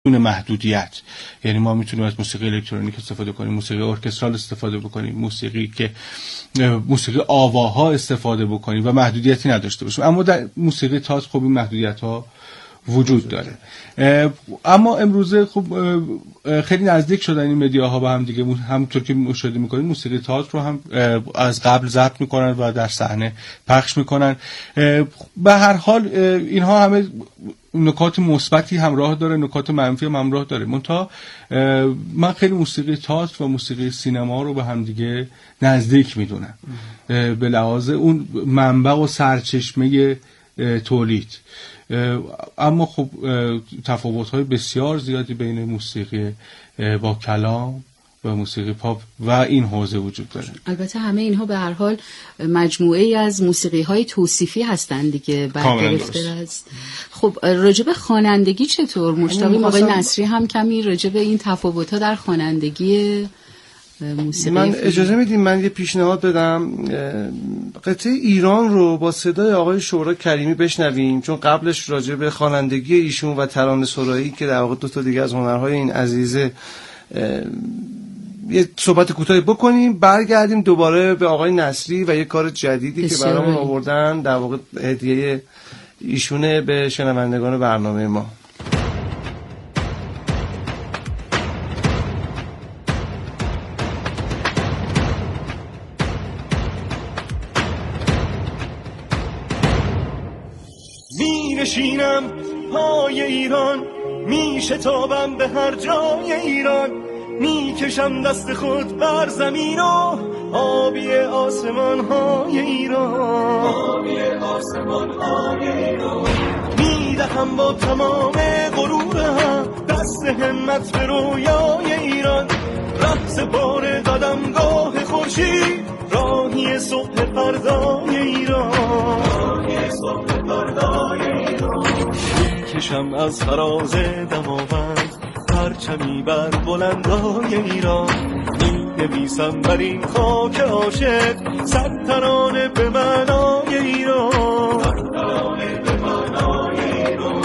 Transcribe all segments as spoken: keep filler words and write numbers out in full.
بدون محدودیت. یعنی ما میتونیم از موسیقی الکترونیک استفاده کنیم، موسیقی ارکسترال استفاده بکنیم، موسیقی که موسیقی آواها استفاده بکنیم و محدودیتی نداشته باشیم. اما در موسیقی تاز خب این محدودیت‌ها وجود داره. اما امروزه خب خیلی نزدیک شدن این مدیاها به هم دیگه، همونطور که مشاهده می‌کنید موسیقی تاز رو هم از قبل ضبط می‌کنن و در صحنه پخش می‌کنن. به هر حال اینها همه نکات مثبتی همراه داره، نکات منفی هم همراه داره. منتها من خیلی موسیقی تئاتر و موسیقی سینما رو به هم دیگه نزدیک میدونم به لحاظ اون منبع و سرچشمه تولید. اما خب تفاوت‌های بسیار زیادی بین موسیقی با کلام و موسیقی پاپ و این حوزه وجود داره. البته همه اینها به هر حال مجموعه‌ای از موسیقی‌های توصیفی هستند دیگه، برگرفته از. خب راجع به خوانندگی چطور مشتاقیم؟ آقای نصری هم کمی راجع به این تفاوت‌ها در خوانندگی موسیقی من اجازه میدیم من یه پیشنهاد بدم، قطعه ایران رو با صدای آقای شورا کریمی بشنویم، چون قبلش راجع به خوانندگی ایشون و ترانه سرایی که در واقع دو تا دیگه از هنرهای این عزیزه یه صحبت کوتاهی بکنیم، برگردیم دوباره به آقای نصری و یه کار جدیدی که برامون آوردن، در واقع هدیه ایشونه به شنوندگان برنامه ما. می نشینم پای ایران، می شتابم به هر جای ایران، می کشم دست خود بر زمین و آبی آسمان های ایران، آبی آسمان های ایران، می دهم با تمام غرورم دست همت به رویای ایران، ره سپار قدمگاه خورشید، راهی صبح فردای ایران، راهی صبح فردای ایران، می کشم از فراز دماوند پرچمی بر بلندای ایران، می نویسم بر این خاک عاشق صد ترانه به معنای ایران، صد ترانه به معنای ایران.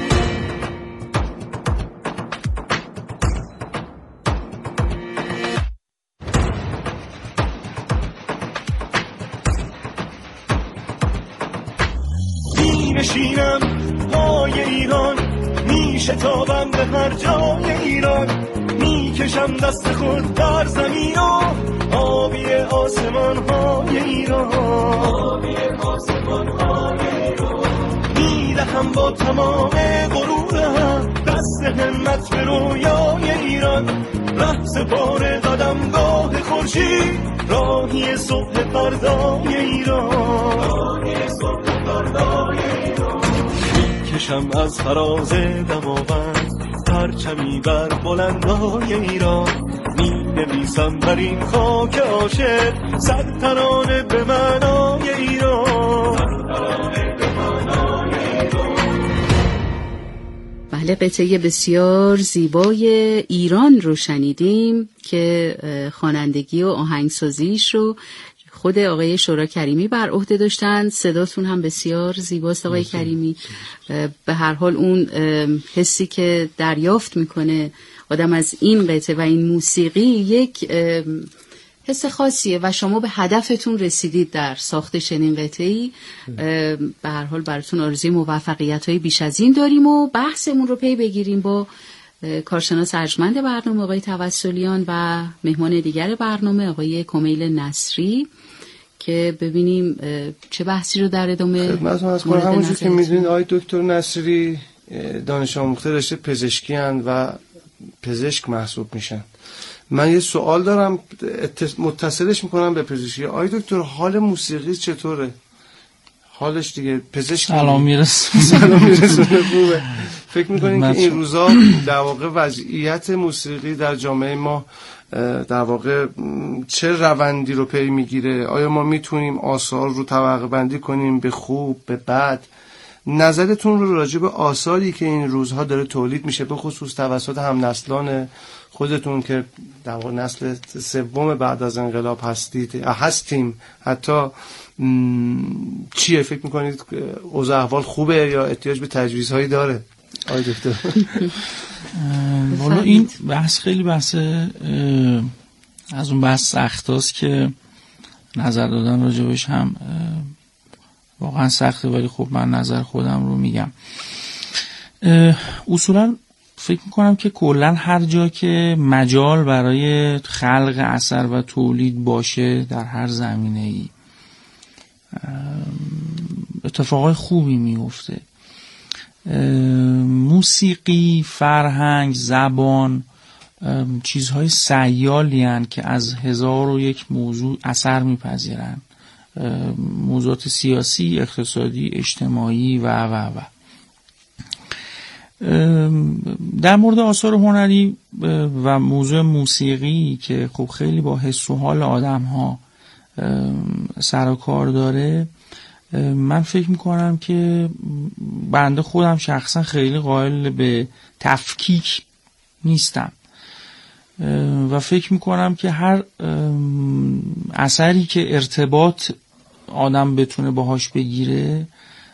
می نشینم پای ایران، می شتابم به هر جای ایران، می کشم دست خود در زمین و آبی آسمان های ایران، آبی آسمان های ایران، می دهم با تمام غرورم دست همت به رویای ایران، ره سپار قدمگاه خورشید، راهی صبح فردای ایران، راهی صبح فردای ایران، می کشم از فراز دماوند پرچمی بر بلندای ایران، می نویسم بر این خاک عاشق صد ترانه به معنای ایران، صد ترانه به معنای ایران. بله، قطعه بسیار زیبای ایران رو شنیدیم که خوانندگی و آهنگسازیش رو خود آقای شورا کریمی بر عهده داشتن. صداتون هم بسیار زیباست آقای کریمی. به هر حال اون حسی که دریافت میکنه آدم از این قطعه و این موسیقی یک حس خاصیه و شما به هدفتون رسیدید در ساخت چنین قطعه‌ای. به هر حال براتون آرزوی موفقیت‌های بیش از این داریم و بحثمون رو پی بگیریم با کارشناس ارجمند برنامه آقای توسلیان و مهمان دیگر برنامه آقای کمیل نصری که ببینیم چه بحثی رو در ادامه خدمتتون از کنم. همونجور که میدونید آقای دکتر نصری دانش آموخته رشته پزشکی هستند و پزشک محسوب میشن. من یه سوال دارم متصلش میکنم به پزشکی. آقای دکتر حال موسیقی چطوره؟ حالش دیگه پزشک سلام میرسونه سلام میرسونه خوبه. فکر میکنین که این روزا در واقع وضعیت موسیقی در جامعه ما در واقع چه روندی رو پی میگیره؟ آیا ما میتونیم آثار رو طبقه بندی کنیم به خوب به بد؟ نظرتون رو راجع به آثاری که این روزها داره تولید میشه به خصوص توسط هم نسلان خودتون که در واقع نسل سوم بعد از انقلاب هستید هستیم حتی چیه فکر میکنید اوضاع احوال خوبه یا احتیاج به تجویزهایی داره آقای دکتر؟ والا این بحث خیلی بحث از اون بحث سختاست که نظر دادن راجبش هم واقعا سخته، ولی خب من نظر خودم رو میگم. اصولا فکر میکنم که کلا هر جا که مجال برای خلق اثر و تولید باشه در هر زمینه ای اتفاقای خوبی میفته. موسیقی، فرهنگ، زبان چیزهای سیالی هستند که از هزار و یک موضوع اثر میپذیرن، موضوعات سیاسی، اقتصادی، اجتماعی و و و در مورد آثار هنری و موضوع موسیقی که خب خیلی با حس و حال آدم ها سر و کار داره، من فکر میکنم که بنده خودم شخصا خیلی قائل به تفکیک نیستم و فکر میکنم که هر اثری که ارتباط آدم بتونه باهاش بگیره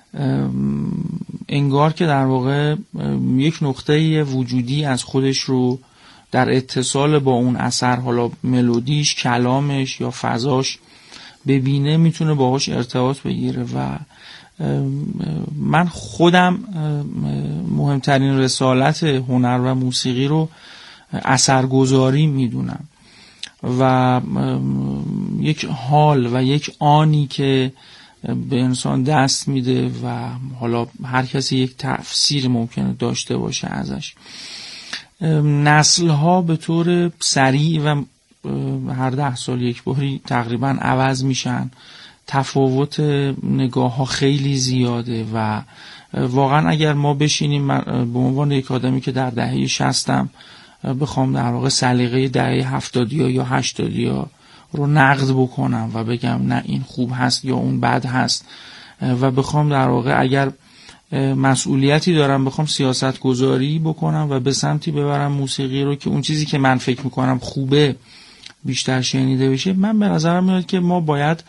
انگار که در واقع یک نقطه وجودی از خودش رو در اتصال با اون اثر، حالا ملودیش، کلامش یا فضاش ببینه، میتونه باهاش ارتباط بگیره. و من خودم مهمترین رسالت هنر و موسیقی رو اثرگذاری میدونم و یک حال و یک آنی که به انسان دست میده و حالا هر کسی یک تفسیر ممکنه داشته باشه ازش. نسل ها به طور سریع و هر ده سال یک باری تقریبا عوض میشن، تفاوت نگاه ها خیلی زیاده و واقعا اگر ما بشینیم به عنوان یک آدمی که در دهه شصتم بخوام در واقع سلیقه دهه هفتادیا یا هشتادیا رو نقد بکنم و بگم نه این خوب هست یا اون بد هست و بخوام در واقع اگر مسئولیتی دارم بخوام سیاست گذاری بکنم و به سمتی ببرم موسیقی رو که اون چیزی که من فکر میکنم خوبه بیشتر شنیده بشه، من به نظرم میاد که ما باید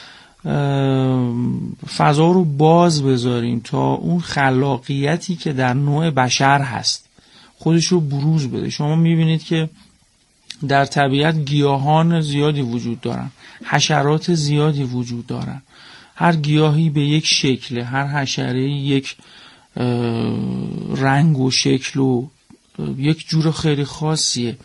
فضا رو باز بذاریم تا اون خلاقیتی که در نوع بشر هست خودش رو بروز بده. شما میبینید که در طبیعت گیاهان زیادی وجود دارن، حشرات زیادی وجود دارن، هر گیاهی به یک شکل، هر حشره یک رنگ و شکل و یک جور خیلی خاصیه.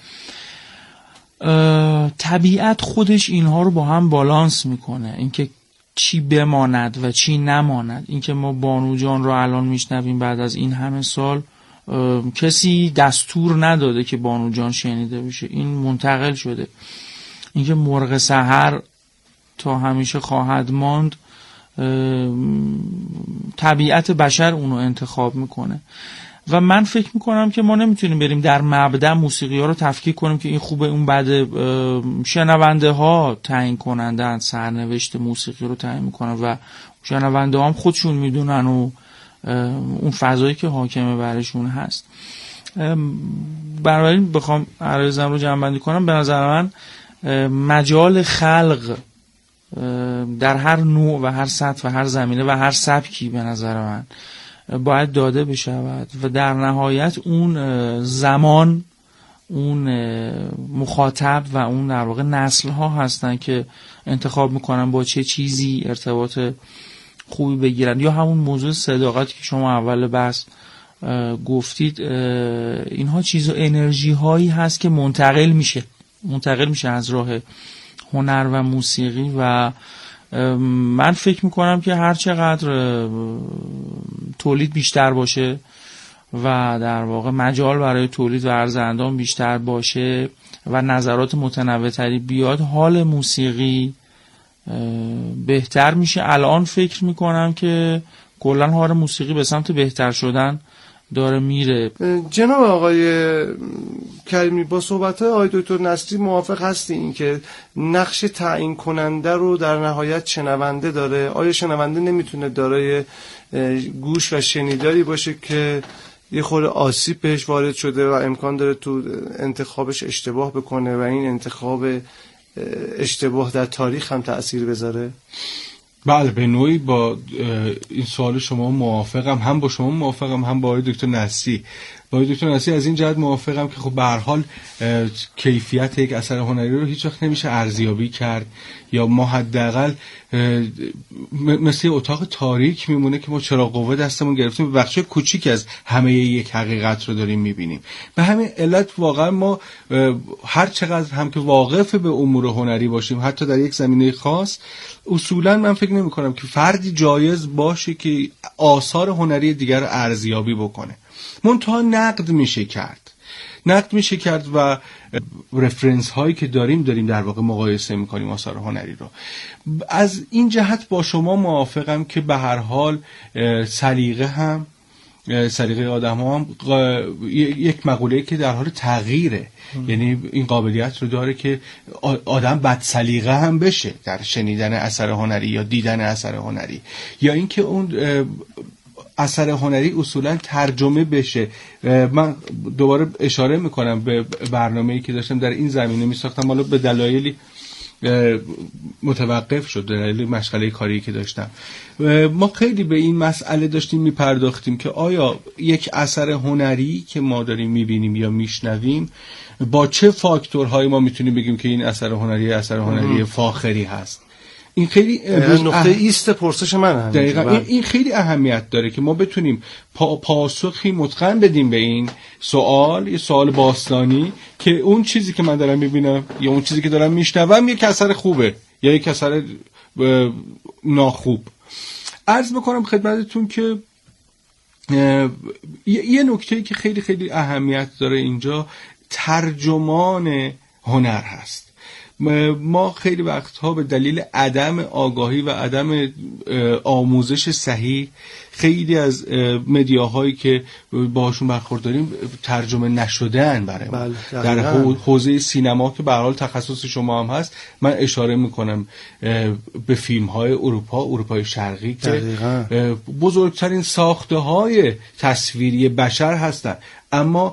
طبیعت خودش اینها رو با هم بالانس میکنه، اینکه چی بماند و چی نماند. اینکه ما بانو جان رو الان میشنویم بعد از این همه سال، کسی دستور نداده که بانو جان شنیده بشه، این منتقل شده. اینکه مرغ سحر تا همیشه خواهد ماند، طبیعت بشر اونو انتخاب میکنه و من فکر میکنم که ما نمیتونیم بریم در مبدأ موسیقی ها رو تفکیک کنیم که این خوبه اون بده. شنونده ها تعیین کنندن، سرنوشت موسیقی رو تعیین میکنن و شنونده ها هم خودشون میدونن و اون فضایی که حاکمه برشون هست. بنابراین بخوام عرایزم رو جمع‌بندی کنم، به نظر من مجال خلق در هر نوع و هر سطح و هر زمینه و هر سبکی به نظر من باید داده بشود و در نهایت اون زمان، اون مخاطب و اون در واقع نسل ها هستن که انتخاب میکنن با چه چیزی ارتباط خوبی بگیرن. یا همون موضوع صداقتی که شما اول بحث گفتید، اینها چیز و انرژی هایی هست که منتقل میشه منتقل میشه از راه هنر و موسیقی و من فکر میکنم که هر چقدر تولید بیشتر باشه و در واقع مجال برای تولید و عرض اندام بیشتر باشه و نظرات متنوع‌تری بیاد، حال موسیقی بهتر میشه. الان فکر میکنم که کلا حال موسیقی به سمت بهتر شدن داره میره. جناب آقای کریمی، با صحبت آقای دکتر نصری موافق هستی این که نقش تعیین کننده رو در نهایت شنونده داره؟ آیا شنونده نمیتونه دارای گوش و شنیداری باشه که یه خورده آسیب بهش وارد شده و امکان داره تو انتخابش اشتباه بکنه و این انتخاب اشتباه در تاریخ هم تأثیر بذاره؟ بله، به نوعی با این سوال شما موافقم، هم با شما موافقم هم با آقای دکتر نصری. با دکتر نصیری از این جهت موافقم که خب به هر حال کیفیت یک اثر هنری رو هیچ وقت نمیشه ارزیابی کرد، یا ما حداقل مثل اتاق تاریک میمونه که ما چراغ قوه دستمون گرفتیم بخش کوچیک از همه یک حقیقت رو داریم میبینیم. به همین علت واقعا ما هر چقدر هم که واقف به امور هنری باشیم، حتی در یک زمینه خاص، اصولا من فکر نمی کنم که فردی جایز باشه که آثار هنری دیگر رو ارزیابی بکنه. منتها نقد میشه کرد نقد میشه کرد و رفرنس هایی که داریم داریم در واقع مقایسه میکنیم آثار هنری رو. از این جهت با شما موافقم که به هر حال سلیقه هم سلیقه آدم ها هم یک مقوله که در حال تغییره، یعنی این قابلیت رو داره که آدم بد سلیقه هم بشه در شنیدن اثر هنری یا دیدن اثر هنری، یا اینکه اون اثر هنری اصولا ترجمه بشه. من دوباره اشاره میکنم به برنامه‌ای که داشتم در این زمینه میساختم، حالا به دلایلی متوقف شد، دلیل مشغله کاری که داشتم. ما خیلی به این مسئله داشتیم میپرداختیم که آیا یک اثر هنری که ما داریم میبینیم یا میشنویم با چه فاکتورهایی ما میتونیم بگیم که این اثر هنری اثر هنری فاخری هست. این خیلی نقطه ایست پرسش من هم دقیقاً این, این خیلی اهمیت داره که ما بتونیم پا پاسخی متقن بدیم به این سوال، یه سوال باستانی، که اون چیزی که من دارم میبینم یا اون چیزی که دارم میشنوم یک اثر خوبه یا یک اثر ناخوب. عرض بکنم خدمتتون که یه نکته‌ای که خیلی خیلی اهمیت داره اینجا ترجمان هنر هست. ما خیلی وقتها به دلیل عدم آگاهی و عدم آموزش صحیح خیلی از مدیاهایی که باهاشون برخورداریم ترجمه نشدن برای ما. بله، در حوزه سینما که به هر حال تخصص شما هم هست، من اشاره میکنم به فیلم های اروپا، اروپای شرقی که دقیقا بزرگترین ساخته های تصویری بشر هستن، اما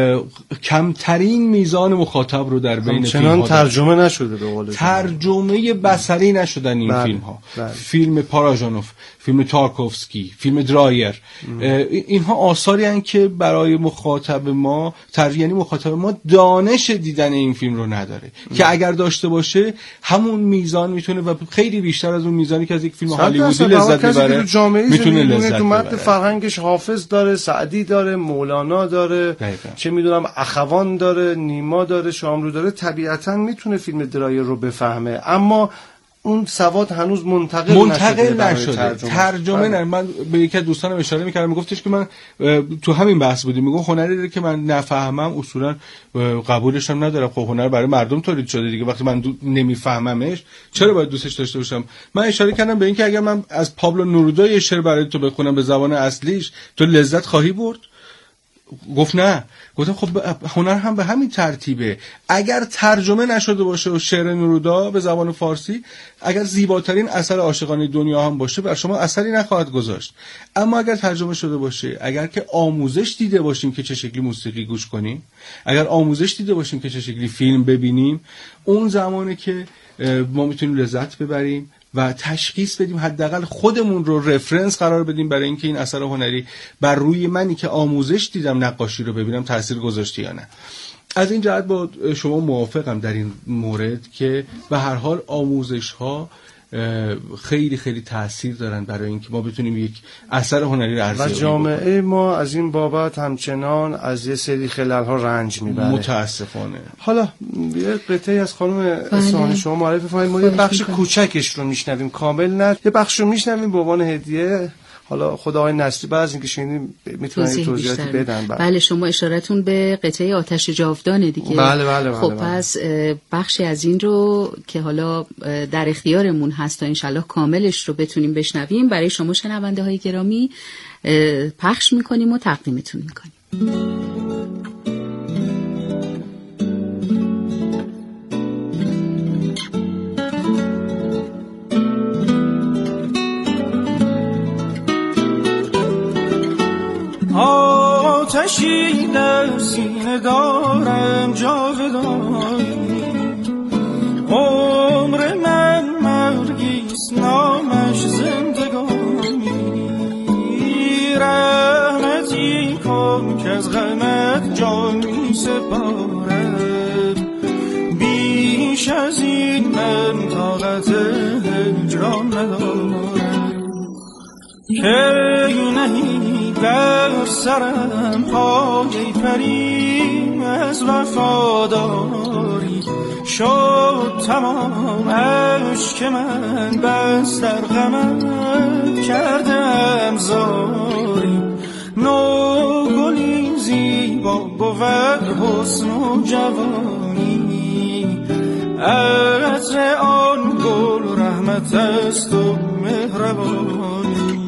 کمترین میزان مخاطب رو در بین فیلم ها ترجمه نشده، به قول ترجمه بصری نشدن این بله. فیلم ها بله. فیلم پاراژانوف، فیلم تارکوفسکی، فیلم درایر، اینها آثاری هستند که برای مخاطب ما تر... یعنی مخاطب ما دانش دیدن این فیلم رو نداره ام. که اگر داشته باشه همون میزان میتونه و خیلی بیشتر از اون میزانی که از یک فیلم هالیوودی لذت ببره میتونه لذت ببره. تو متن فرهنگش حافظ داره، سعدی داره، مولانا داره، دقیقا. چه میدونم اخوان داره، نیما داره، شاملو داره، طبیعتا میتونه فیلم درایر رو بفهمه، اما اون سواد هنوز منتقل, منتقل نشده, نشده. ترجمه, ترجمه نه. من به یکی از دوستانم اشاره میکردم، میگفتش که من تو همین بحث بودیم، میگم هنری که من نفهمم اصولا قبولش هم ندارم. خب هنر برای مردم تولید شده دیگه، وقتی من نمیفهممش چرا باید دوستش داشته باشم؟ من اشاره کردم به این که اگر من از پابلو نورودا یه شعر برای تو بخونم به زبان اصلیش، تو لذت خواهی برد؟ گفت نه. گفتم خب هنر هم به همین ترتیبه. اگر ترجمه نشده باشه و شعر نورودا به زبان فارسی، اگر زیباترین اثر عاشقانه دنیا هم باشه، بر شما اثری نخواهد گذاشت. اما اگر ترجمه شده باشه، اگر که آموزش دیده باشیم که چه شکلی موسیقی گوش کنیم، اگر آموزش دیده باشیم که چه شکلی فیلم ببینیم، اون زمانه که ما میتونیم لذت ببریم و تشخیص بدیم، حداقل خودمون رو رفرنس قرار بدیم برای اینکه این اثر هنری بر روی منی که آموزش دیدم نقاشی رو ببینم تاثیر گذاشته یا نه. از این جهت با شما موافقم در این مورد که به هر حال آموزش ها خیلی خیلی تأثیر دارن برای اینکه ما بتونیم یک اثر هنری رو ارزیابی کنیم. و جامعه ما از این بابت همچنان از یه سری خلل ها رنج میبره متاسفانه. حالا یه قطعی از خانم اصفهانی شما معرفی فرمایید، ما یه بخش کوچکش رو میشنویم، کامل نه، یه بخش رو میشنویم به عنوان هدیه. حالا خدا آقای نصری بعد از اینکه شنیدیم میتونن توضیحاتی بدن. بله. بله شما اشارتون به قطعه آتش جاودانه دیگه. بله بله بله. خب بله. پس بخشی از این رو که حالا در اختیارمون هست تا انشالله کاملش رو بتونیم بشنویم برای شما شنونده های گرامی پخش میکنیم و تقدیمتون میکنیم. آتشی در سینه دارم جاودانی، عمر من مرگیست نامش زندگانی، رحمتی کن که از غمت جان می سپارم، بیش از این من طاقت هجران ندارم. که نهی بر سرم پای پریم از وفاداری، شد تمام اشک من بس در غمت کردم زاری. نو گلی زیبا بود حسن و جوانی، عطر آن گل رحمت است و مهربانی.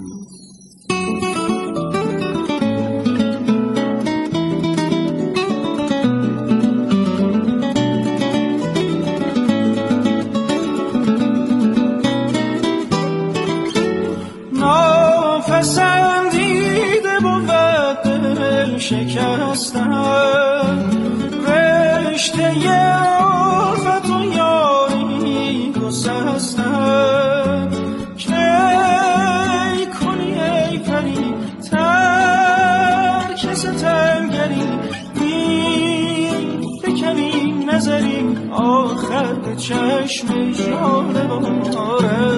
ناپسندیده بود دل شکستن، رشته الفت و یاری گسستن. کی کنی ای پری ترک ستمگری، می بکنی نظری آخر به چشم ژاله باره.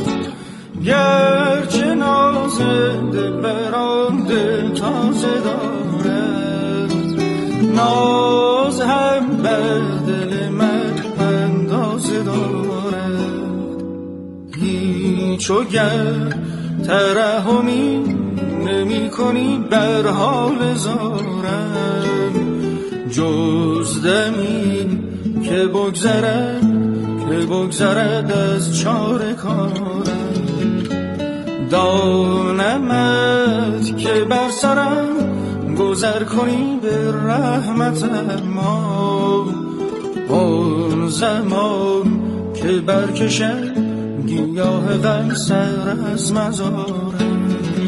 گرچه ناز دل برام دل تازه دارد، ناز هم بر دل من اندازه دارد. هیچ و گر ترحمی نمی کنی بر حال زارم، جز دمی که بگذرد که بگذرد از چاره کارم. دانمت که بر سرم گذر کنی به رحمت ما، اون زمان که برکشد گیاه غم سر از مزارم.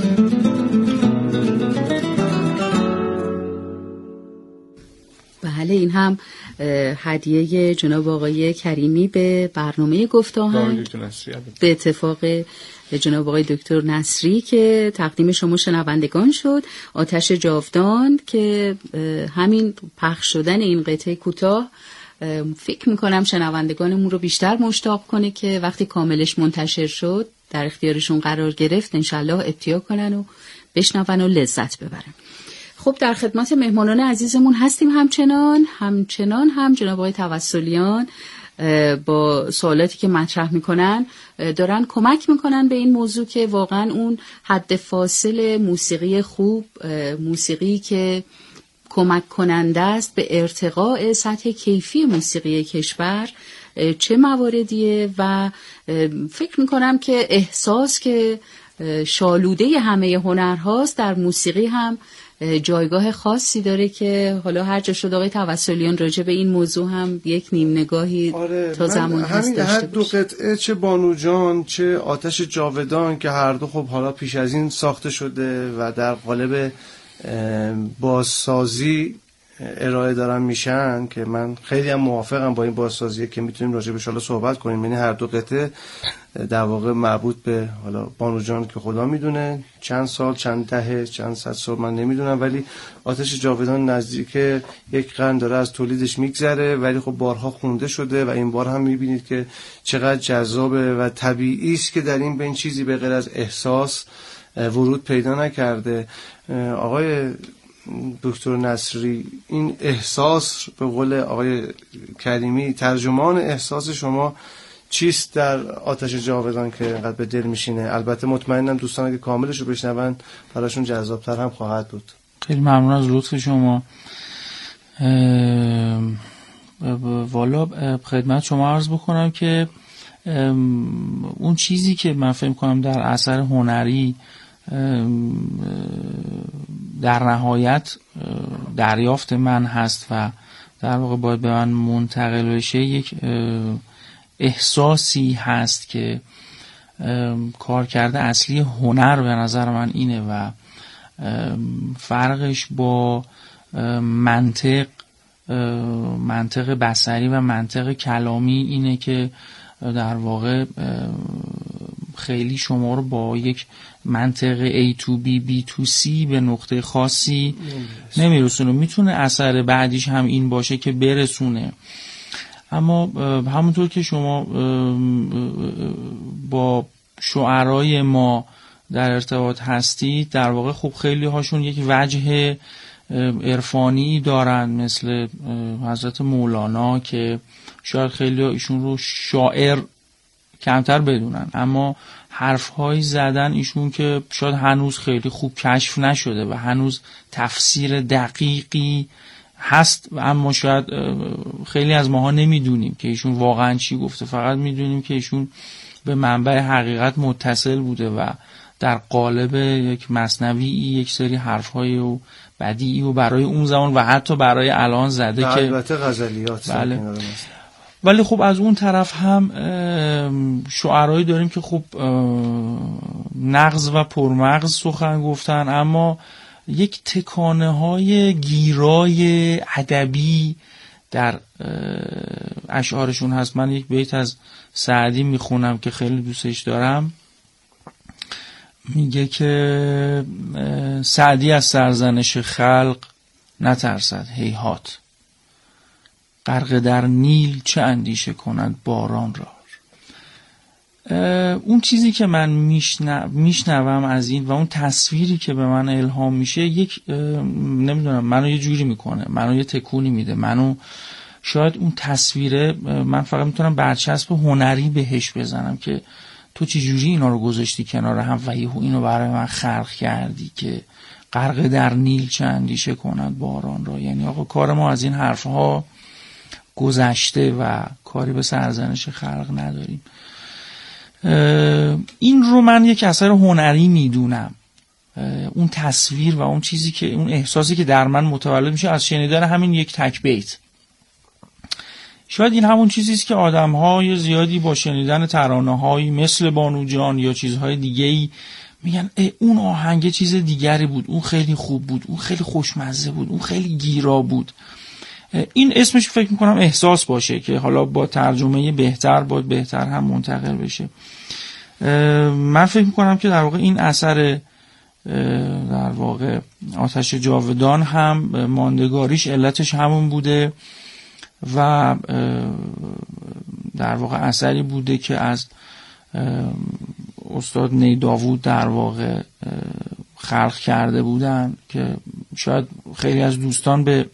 بله، این هم هدیه جناب آقای کریمی به برنامه گفت آهنگ به اتفاق جناب آقای دکتر نصری که تقدیم شما شنوندگان شد. آتش جاودان که همین پخش شدن این قطعه کوتاه فکر میکنم شنوندگانمون رو بیشتر مشتاق کنه که وقتی کاملش منتشر شد در اختیارشون قرار گرفت انشالله ابتیا کنن و بشنون و لذت ببرن. خب در خدمت مهمانان عزیزمون هستیم همچنان همچنان هم جناب آقای توسلیان با سوالاتی که مطرح میکنن دارن کمک میکنن به این موضوع که واقعا اون حد فاصل موسیقی خوب، موسیقی که کمک کننده است به ارتقاء سطح کیفی موسیقی کشور چه مواردیه و فکر میکنم که احساس که شالوده همه هنرهاست در موسیقی هم جایگاه خاصی داره که حالا هر جا شد آقای توسلیان راجع به این موضوع هم یک نیم نگاهی آره تا زمان هست داشته هر دو قطعه چه بانو جان چه آتش جاودان که هر دو خب حالا پیش از این ساخته شده و در قالب بازسازی ارائه دارن میشن که من خیلی هم موافقم با این بازسازی که میتونیم راجع بهش حالا صحبت کنیم. یعنی هر دو قطعه در واقع مربوط به حالا بانو جان که خدا میدونه چند سال چند دهه چند صد سال من نمیدونم، ولی آتش جاودان نزدیک یک قرن داره از تولیدش میگذره ولی خب بارها خونده شده و این بار هم میبینید که چقدر جذابه و طبیعی است که در این بین چیزی به غیر از احساس ورود پیدا نکرده. آقای دکتر نصری، این احساس به قول آقای کریمی ترجمان احساس شما چیست در آتش جاودان که انقدر به دل میشینه؟ البته مطمئنم دوستان که کاملش رو بشنون براشون جذابتر هم خواهد بود. خیلی ممنون از لطف شما. والا خدمت شما عرض بکنم که اون چیزی که من فکر کنم در اثر هنری در نهایت دریافت من هست و در واقع باید به من منتقل بشه یک احساسی هست که کار کرده اصلی هنر به نظر من اینه و فرقش با منطق منطق بصری و منطق کلامی اینه که در واقع خیلی شما رو با یک منطق A to B B to C به نقطه خاصی نمیرسونه. میتونه اثر بعدیش هم این باشه که برسونه، اما همونطور که شما با شعرای ما در ارتباط هستید، در واقع خب خیلی هاشون یک وجه عرفانی دارن، مثل حضرت مولانا که شاید خیلی ها ایشون رو شاعر کمتر بدونن، اما حرفهایی زدن ایشون که شاید هنوز خیلی خوب کشف نشده و هنوز تفسیر دقیقی هست، اما شاید خیلی از ماها نمیدونیم که ایشون واقعا چی گفته. فقط میدونیم که ایشون به منبع حقیقت متصل بوده و در قالب یک مثنوی یک سری حرفهای و بدیعی و برای اون زمان و حتی برای الان زده که البته غزلیات. بله. ولی خب از اون طرف هم شعرهایی داریم که خب نغز و پرمغز سخن گفتن، اما یک تکانه های گیرای ادبی در اشعارشون هست. من یک بیت از سعدی میخونم که خیلی دوستش دارم. میگه که سعدی از سرزنش خلق نترسد هیهات، غرق در نیل چه اندیشه کند باران را. اون چیزی که من میشنوم از این و اون تصویری که به من الهام میشه، یک نمیدونم منو یه جوری میکنه، منو یه تکونی میده، منو شاید اون تصویره من فقط میتونم برچسب هنری بهش بزنم که تو چی جوری اینا رو گذاشتی کنار هم و اینو برای من خلق کردی که غرق در نیل چه اندیشه کند باران را. یعنی آقا کار ما از این حرفها گذشته و کاری به سرزنش خلق نداریم. این رو من یک اثر هنری میدونم، اون تصویر و اون چیزی که اون احساسی که در من متولد میشه از شنیدن همین یک تک بیت. شاید این همون چیزی است که آدم‌های زیادی با شنیدن ترانه‌هایی مثل بانو جان یا چیزهای دیگه‌ای میگن اون آهنگ چیز دیگری بود، اون خیلی خوب بود، اون خیلی خوشمزه بود، اون خیلی گیرا بود. این اسمش فکر میکنم احساس باشه که حالا با ترجمه بهتر باید بهتر هم منتقل بشه. من فکر میکنم که در واقع این اثر در واقع آتش جاودان هم ماندگاریش علتش همون بوده و در واقع اثری بوده که از استاد نی داوود در واقع خلق کرده بودن که شاید خیلی از دوستان به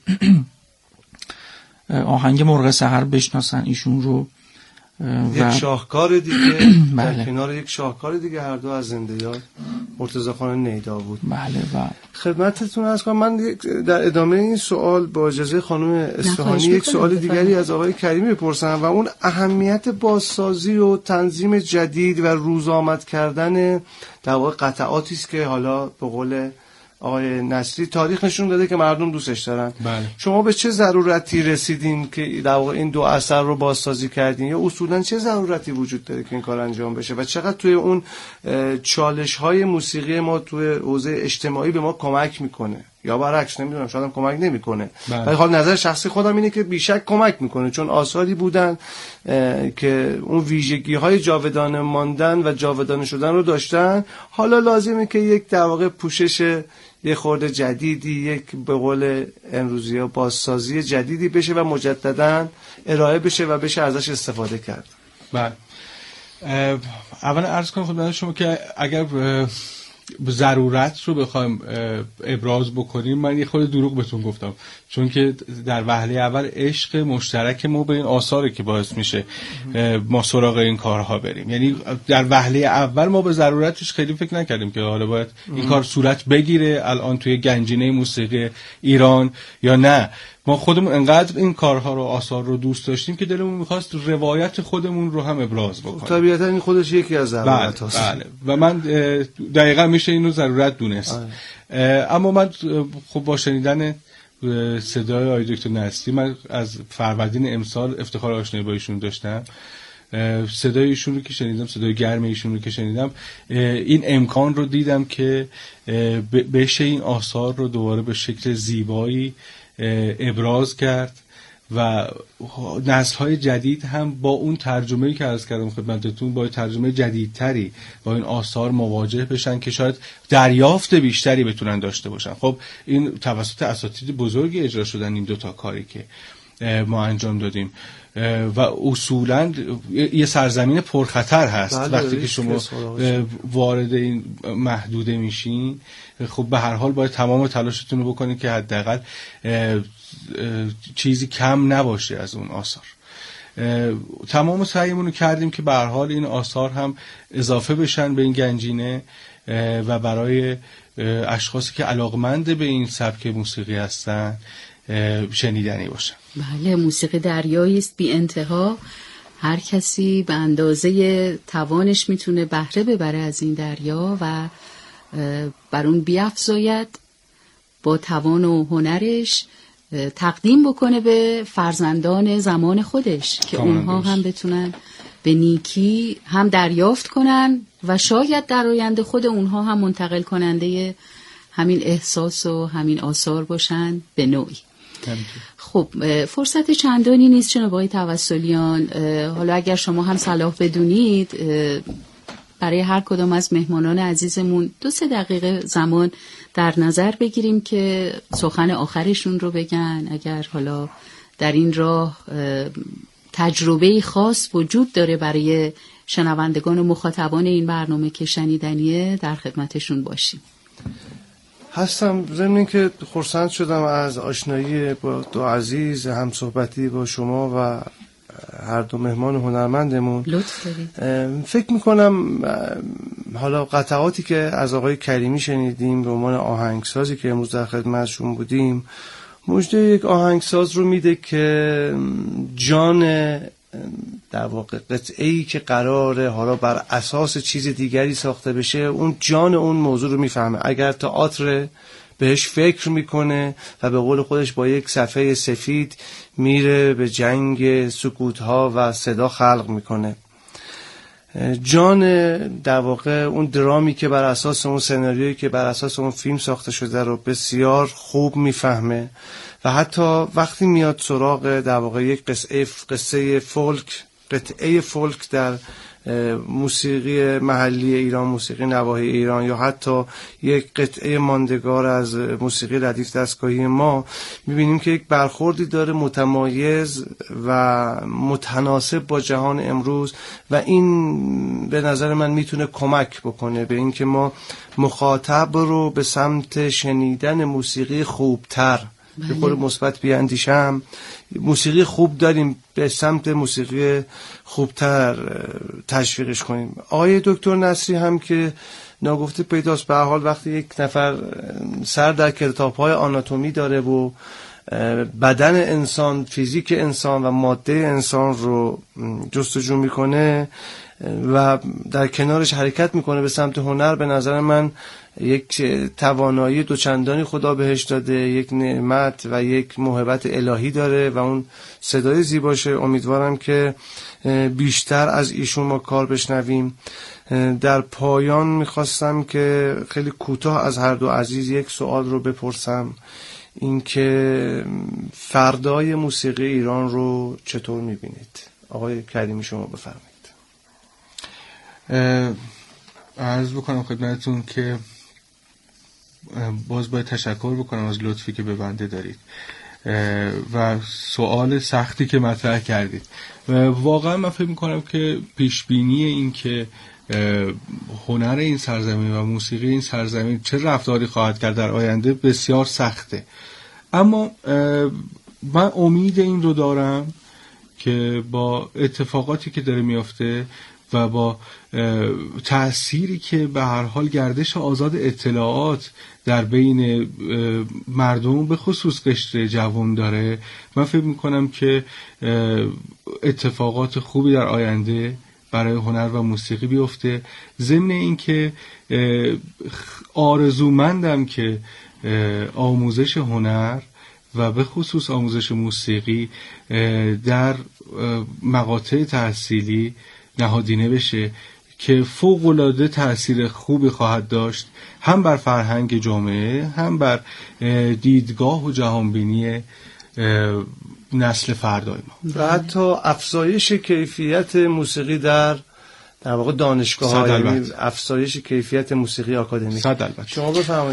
آهنگ مرغ سحر بشناسن ایشون رو. یک شاهکار دیگه در کنار یک شاهکار دیگه هر دو از زنده یاد مرتضی خان نی داوود. بله. و خدمتتون عرض کنم من در ادامه این سوال با اجازه خانم اصفهانی یک سوال دیگری از آقای کریمی بپرسم و اون اهمیت بازسازی و تنظیم جدید و روزآمد کردن در واقع قطعاتی است که حالا به قول آقای نصری تاریخ نشون داده که مردم دوستش دارن. بله. شما به چه ضرورتی رسیدین که در واقع این دو اثر رو بازسازی کردین یا اصولا چه ضرورتی وجود داره که این کار انجام بشه و چقدر توی اون چالش های موسیقی ما توی حوزه اجتماعی به ما کمک میکنه یا برعکس نمیدونم شاید هم کمک نمیکنه. ولی حال نظر شخصی خودم اینه که بیشک کمک میکنه، چون آثاری بودن که اون ویژگی های جاودانه ماندن و جاودانه شدن رو داشتن. حالا لازمه که یک در واقع پوشش یه خورده جدیدی، یک به قول امروزی ها بازسازی جدیدی بشه و مجددا ارائه بشه و بشه ازش استفاده کرد. بله. اولا عرض کنم خدمت شما که اگر ضرورت رو بخوایم ابراز بکنیم، من یه خود دروغ بهتون گفتم، چون که در وهله اول عشق مشترک ما به این آثاره که باعث میشه ما سراغ این کارها بریم. یعنی در وهله اول ما به ضرورتش خیلی فکر نکردیم که حالا باید این کار صورت بگیره الان توی گنجینه موسیقی ایران یا نه. ما خودمون انقدر این کارها رو آثار رو دوست داشتیم که دلمون میخواست روایت خودمون رو هم ابراز بکنیم. طبیعتا این خودش یکی از ضرورت هست. بله. و من دقیقا میشه اینو ضرورت دونست. اما من خب با شنیدن صدای آقای دکتر نصری، من از فروردین امسال افتخار آشنایی با ایشون داشتم، صدای ایشون رو که شنیدم، صدای گرم ایشون رو که شنیدم، این امکان رو دیدم که بشه این آثار رو دوباره به شکل زیبایی ابراز کرد و نسل‌های جدید هم با اون ترجمه‌ای که عرض کردم خدمتتون، با ترجمه جدیدتری با این آثار مواجه بشن که شاید دریافت بیشتری بتونن داشته باشن. خب این توسط اساتید بزرگی اجرا شدن این دوتا کاری که ما انجام دادیم و اصولاً یه سرزمین پرخطر هست. بله، وقتی که شما وارد این محدوده میشین خب به هر حال باید تمام تلاشتون رو بکنید که حداقل چیزی کم نباشه از اون آثار. تمام سعیمون رو کردیم که به هر حال این آثار هم اضافه بشن به این گنجینه و برای اشخاصی که علاقمند به این سبک موسیقی هستن شنیدنی باشن. بله، موسیقی دریایی است بی انتها. هر کسی به اندازه توانش میتونه بهره ببره از این دریا و بر اون بیفزاید، با توان و هنرش تقدیم بکنه به فرزندان زمان خودش که اونها هم بتونن به نیکی هم دریافت کنن و شاید در آینده خود اونها هم منتقل کننده همین احساس و همین آثار باشن به نوعی. خب فرصت چندانی نیست جناب آقای توسلیان. حالا اگر شما هم صلاح بدونید برای هر کدام از مهمانان عزیزمون دو سه دقیقه زمان در نظر بگیریم که سخن آخرشون رو بگن. اگر حالا در این راه تجربه خاص وجود داره برای شنوندگان و مخاطبان این برنامه که شنیدنیه، در خدمتشون باشیم. هستم. ضمن این که خرسند شدم از آشنایی با دو عزیز، هم صحبتی با شما و هر دو مهمان هنرمندمون. لطف دارید. فکر میکنم حالا قطعاتی که از آقای کریمی شنیدیم به عنوان آهنگسازی که امروز در خدمتشون بودیم، مژده یک آهنگساز رو میده که جان در واقع قطعه‌ای که قراره حالا بر اساس چیز دیگری ساخته بشه، اون جان اون موضوع رو میفهمه. اگر تئاتر بهش فکر میکنه و به قول خودش با یک صفحه سفید میره به جنگ سکوت‌ها و صدا خلق میکنه. جان در واقع اون درامی که بر اساس اون سناریویی که بر اساس اون فیلم ساخته شده رو بسیار خوب میفهمه و حتی وقتی میاد سراغ در واقع یک قصه قصه فولک، قطعه فولک در موسیقی محلی ایران، موسیقی نواحی ایران، یا حتی یک قطعه ماندگار از موسیقی ردیف دستگاهی ما، میبینیم که یک برخوردی داره متمایز و متناسب با جهان امروز و این به نظر من میتونه کمک بکنه به این که ما مخاطب رو به سمت شنیدن موسیقی خوبتر به قول مثبت بیاندیشم. موسیقی خوب داریم، به سمت موسیقی خوبتر تشویقش کنیم. آقای دکتر نصری هم که ناگفته پیداست، به هر حال وقتی یک نفر سر در کتاب‌های آناتومی داره و بدن انسان، فیزیک انسان و ماده انسان رو جستجو میکنه و در کنارش حرکت میکنه به سمت هنر، به نظر من یک توانایی دوچندانی خدا بهش داده، یک نعمت و یک موهبت الهی داره و اون صدای زیباشه. امیدوارم که بیشتر از ایشون ما کار بشنویم. در پایان میخواستم که خیلی کوتاه از هر دو عزیز یک سوال رو بپرسم، اینکه فردای موسیقی ایران رو چطور میبینید؟ آقای کریمی شما بفرمایید. عرض بکنم خدمتتون که باز باید تشکر بکنم از لطفی که به بنده دارید و سوال سختی که مطرح کردید. واقعا من فکر میکنم که پیشبینی این که هنر این سرزمین و موسیقی این سرزمین چه رفتاری خواهد کرد در آینده بسیار سخته، اما من امید این رو دارم که با اتفاقاتی که داره میافته و با تأثیری که به هر حال گردش آزاد اطلاعات در بین مردم به خصوص قشر جوان داره، من فکر میکنم که اتفاقات خوبی در آینده برای هنر و موسیقی بیفته. ضمن این که آرزومندم که آموزش هنر و به خصوص آموزش موسیقی در مقاطع تحصیلی نهادینه بشه که فوق‌العاده تأثیر خوبی خواهد داشت، هم بر فرهنگ جامعه، هم بر دیدگاه و جهانبینی نسل فردای ما و حتی افزایش کیفیت موسیقی در در واقع دانشگاه‌ها، یعنی افزایش کیفیت موسیقی آکادمیک. صد البته. شما بفرمایید.